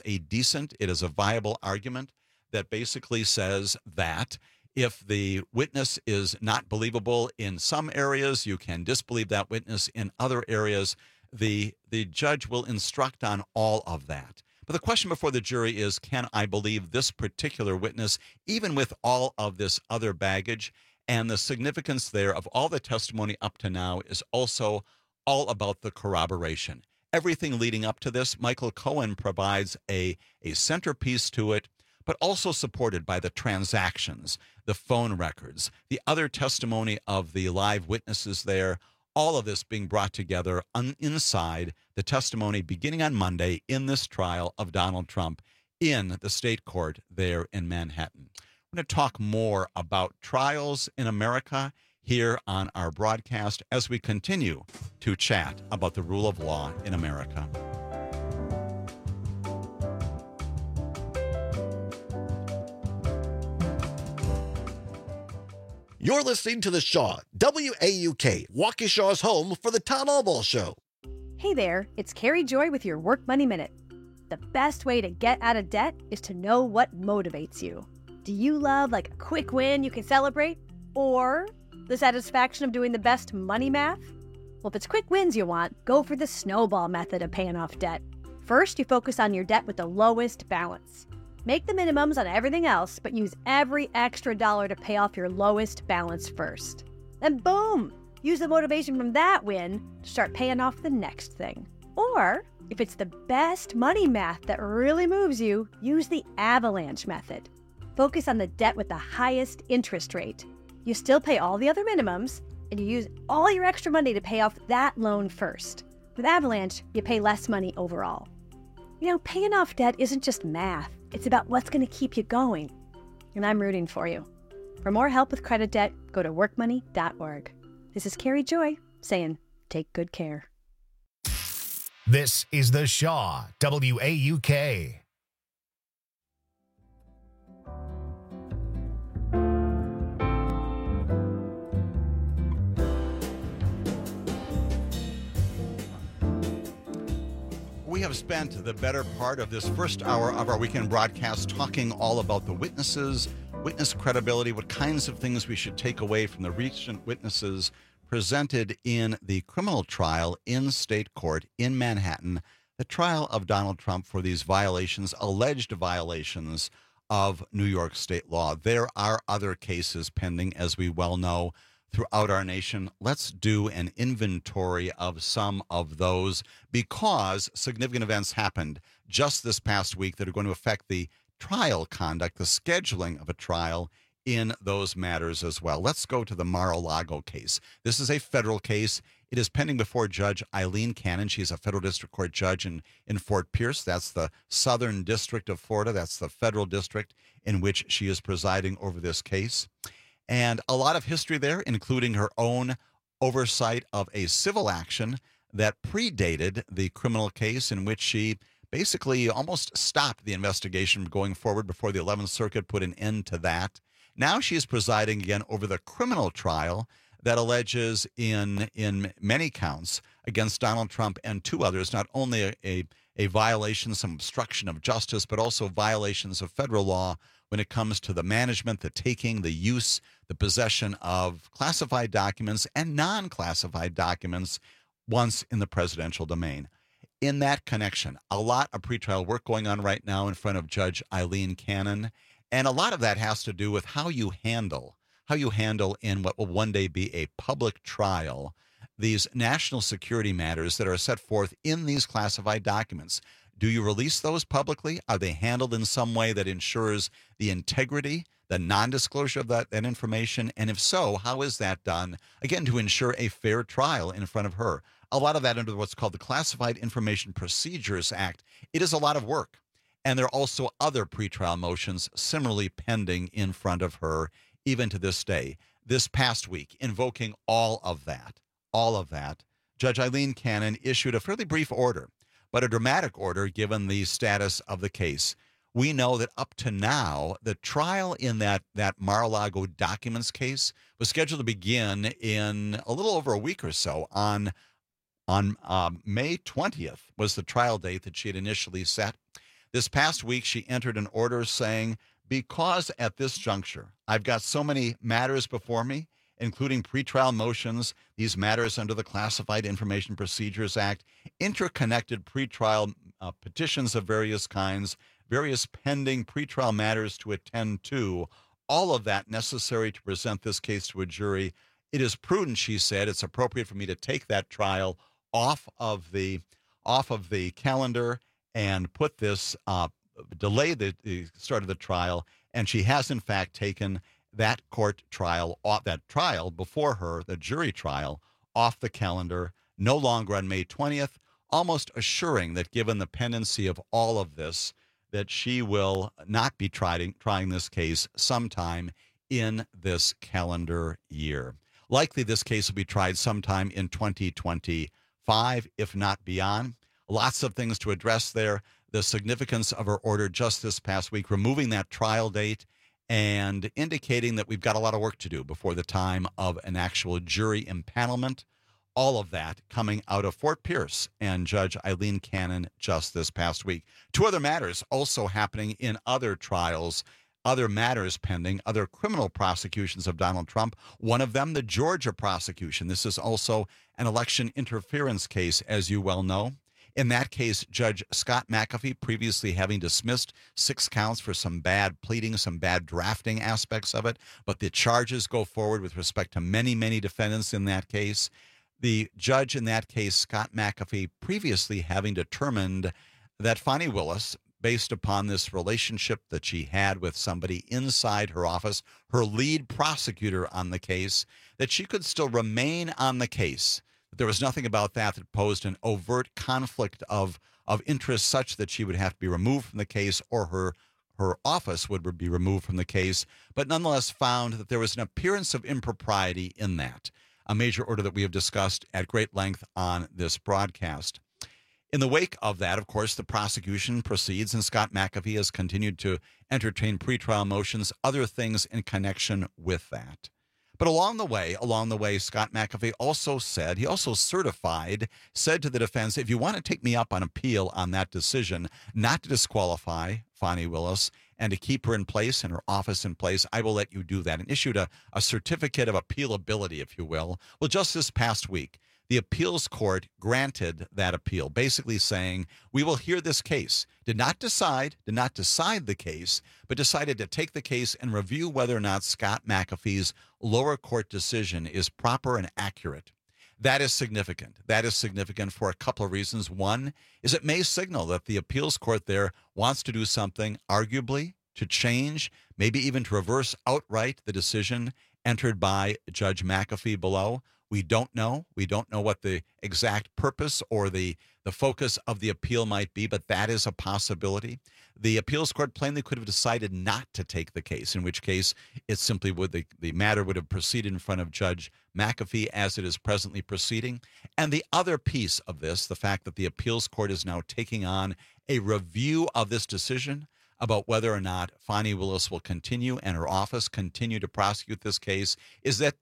a viable argument that basically says that if the witness is not believable in some areas, you can disbelieve that witness in other areas. The judge will instruct on all of that. But the question before the jury is, can I believe this particular witness, even with all of this other baggage? And the significance there of all the testimony up to now is also all about the corroboration. Everything leading up to this, Michael Cohen provides a centerpiece to it, but also supported by the transactions, the phone records, the other testimony of the live witnesses there, all of this being brought together inside the testimony beginning on Monday in this trial of Donald Trump in the state court there in Manhattan. We're going to talk more about trials in America here on our broadcast as we continue to chat about the rule of law in America. You're listening to The Shaw, WAUK, Waukesha's home for the Tom Albaugh Show. Hey there, it's Carrie Joy with your Work Money Minute. The best way to get out of debt is to know what motivates you. Do you love like a quick win you can celebrate? Or the satisfaction of doing the best money math? Well, if it's quick wins you want, go for the snowball method of paying off debt. First, you focus on your debt with the lowest balance. Make the minimums on everything else, but use every extra dollar to pay off your lowest balance first. Then boom! Use the motivation from that win to start paying off the next thing. Or, if it's the best money math that really moves you, use the avalanche method. Focus on the debt with the highest interest rate. You still pay all the other minimums, and you use all your extra money to pay off that loan first. With Avalanche, you pay less money overall. You know, paying off debt isn't just math. It's about what's going to keep you going. And I'm rooting for you. For more help with credit debt, go to workmoney.org. This is Carrie Joy saying, take good care. This is The Shaw, WAUK. We have spent the better part of this first hour of our weekend broadcast talking all about the witnesses, witness credibility, what kinds of things we should take away from the recent witnesses presented in the criminal trial in state court in Manhattan, the trial of Donald Trump for these violations, alleged violations of New York state law. There are other cases pending, as we well know, throughout our nation. Let's do an inventory of some of those because significant events happened just this past week that are going to affect the trial conduct, the scheduling of a trial in those matters as well. Let's go to the Mar-a-Lago case. This is a federal case. It is pending before Judge Eileen Cannon. She's a federal district court judge in Fort Pierce. That's the Southern District of Florida. That's the federal district in which she is presiding over this case. And a lot of history there, including her own oversight of a civil action that predated the criminal case in which she basically almost stopped the investigation from going forward before the 11th Circuit put an end to that. Now she is presiding again over the criminal trial that alleges in many counts against Donald Trump and two others, not only a violation, some obstruction of justice, but also violations of federal law when it comes to the management, the taking, the use, the possession of classified documents and non-classified documents once in the presidential domain. In that connection, a lot of pretrial work going on right now in front of Judge Eileen Cannon, and a lot of that has to do with how you handle in what will one day be a public trial these national security matters that are set forth in these classified documents. Do you release those publicly? Are they handled in some way that ensures the integrity, the non-disclosure of that information? And if so, how is that done? Again, to ensure a fair trial in front of her. A lot of that under what's called the Classified Information Procedures Act. It is a lot of work. And there are also other pretrial motions similarly pending in front of her, even to this day. This past week, invoking all of that, Judge Eileen Cannon issued a fairly brief order, but a dramatic order given the status of the case. We know that up to now, the trial in that Mar-a-Lago documents case was scheduled to begin in a little over a week or so. On May 20th was the trial date that she had initially set. This past week, she entered an order saying, because at this juncture, I've got so many matters before me, including pretrial motions, these matters under the Classified Information Procedures Act, interconnected pretrial petitions of various kinds, various pending pretrial matters to attend to, all of that necessary to present this case to a jury. It is prudent, she said, it's appropriate for me to take that trial off of the calendar and put this, delay the start of the trial. And she has, in fact, taken that court trial, that trial before her, the jury trial, off the calendar, no longer on May 20th, almost assuring that given the pendency of all of this, that she will not be trying this case sometime in this calendar year. Likely this case will be tried sometime in 2025, if not beyond. Lots of things to address there. The significance of her order just this past week, removing that trial date and indicating that we've got a lot of work to do before the time of an actual jury impanelment. All of that coming out of Fort Pierce and Judge Eileen Cannon just this past week. Two other matters also happening in other trials, other matters pending, other criminal prosecutions of Donald Trump. One of them, the Georgia prosecution. This is also an election interference case, as you well know. In that case, Judge Scott McAfee, previously having dismissed 6 counts for some bad pleading, some bad drafting aspects of it, but the charges go forward with respect to many, many defendants in that case. The judge in that case, Scott McAfee, previously having determined that Fani Willis, based upon this relationship that she had with somebody inside her office, her lead prosecutor on the case, that she could still remain on the case. There was nothing about that that posed an overt conflict of interest such that she would have to be removed from the case or her office would be removed from the case, but nonetheless found that there was an appearance of impropriety in that, a major order that we have discussed at great length on this broadcast. In the wake of that, of course, the prosecution proceeds, and Scott McAfee has continued to entertain pretrial motions, other things in connection with that. But along the way, Scott McAfee also said to the defense, if you want to take me up on appeal on that decision, not to disqualify Fani Willis and to keep her in place and her office in place, I will let you do that, and issued a certificate of appealability, if you will. Well, just this past week, the appeals court granted that appeal, basically saying, we will hear this case. Did not decide the case, but decided to take the case and review whether or not Scott McAfee's lower court decision is proper and accurate. That is significant. That is significant for a couple of reasons. One is it may signal that the appeals court there wants to do something, arguably, to change, maybe even to reverse outright the decision entered by Judge McAfee below. We don't know. We don't know what the exact purpose or the focus of the appeal might be, but that is a possibility. The appeals court plainly could have decided not to take the case, in which case it simply would, the matter would have proceeded in front of Judge McAfee as it is presently proceeding. And the other piece of this, the fact that the appeals court is now taking on a review of this decision about whether or not Fani Willis will continue and her office continue to prosecute this case, is that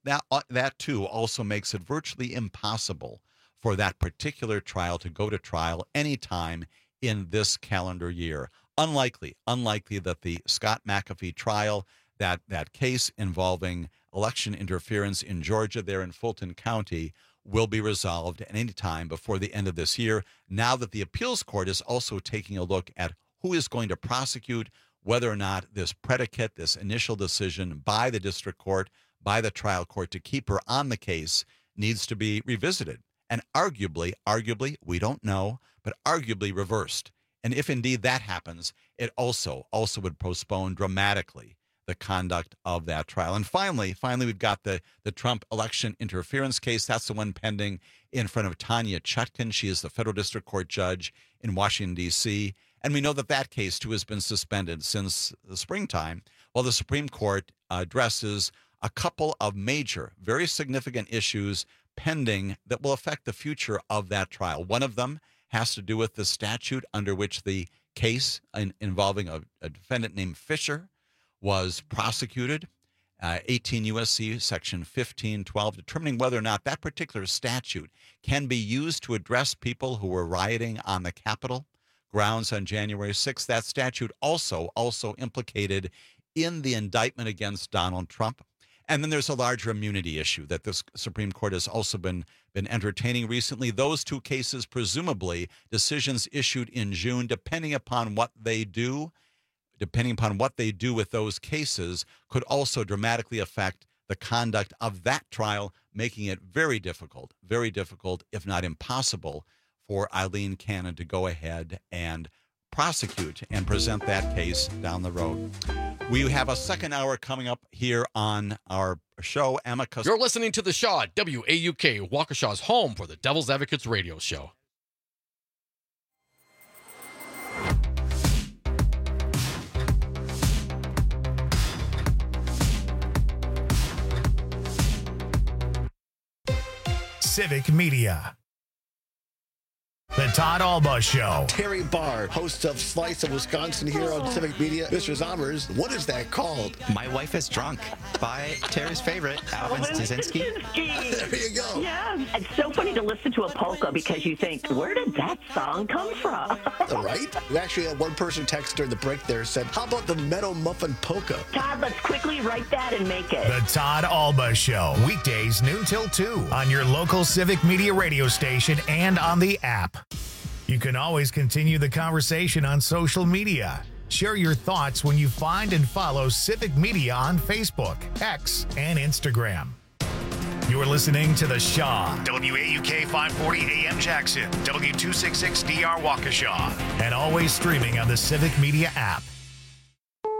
too also makes it virtually impossible for that particular trial to go to trial anytime in this calendar year. Unlikely that the Scott McAfee trial, that case involving election interference in Georgia there in Fulton County, will be resolved at any time before the end of this year, now that the appeals court is also taking a look at who is going to prosecute, whether or not this predicate, this initial decision by the district court, by the trial court to keep her on the case needs to be revisited and arguably, we don't know, but arguably reversed. And if indeed that happens, it also would postpone dramatically the conduct of that trial. And finally, we've got the Trump election interference case. That's the one pending in front of Tanya Chutkan. She is the federal district court judge in Washington, D.C., and we know that case, too, has been suspended since the springtime, while the Supreme Court addresses a couple of major, very significant issues pending that will affect the future of that trial. One of them has to do with the statute under which the case involving a defendant named Fisher was prosecuted, 18 U.S.C. Section 1512, determining whether or not that particular statute can be used to address people who were rioting on the Capitol grounds on January 6th. That statute also implicated in the indictment against Donald Trump. And then there's a larger immunity issue that the Supreme Court has also been entertaining recently. Those two cases, presumably decisions issued in June, depending upon what they do with those cases, could also dramatically affect the conduct of that trial, making it very difficult, if not impossible, for Eileen Cannon to go ahead and prosecute and present that case down the road. We have a second hour coming up here on our show, Amicus. You're listening to The Shaw at WAUK, Waukesha's home for the Devil's Advocates radio show. Civic Media. The Todd Alba Show. Terry Barr, host of Slice of Wisconsin here on Civic Media. Mr. Zommers, what is that called? My Wife is Drunk by Terry's favorite, Alvin Staszynski. There you go. Yeah, it's so funny to listen to a polka because you think, where did that song come from? Right? We actually had one person text during the break there said, how about the Meadow Muffin Polka? Todd, let's quickly write that and make it. The Todd Alba Show. Weekdays noon till 2 on your local Civic Media radio station and on the app. You can always continue the conversation on social media. Share your thoughts when you find and follow Civic Media on Facebook, X, and Instagram. You're listening to The Shaw, WAUK 540 AM Jackson, W266DR Waukesha, and always streaming on the Civic Media app.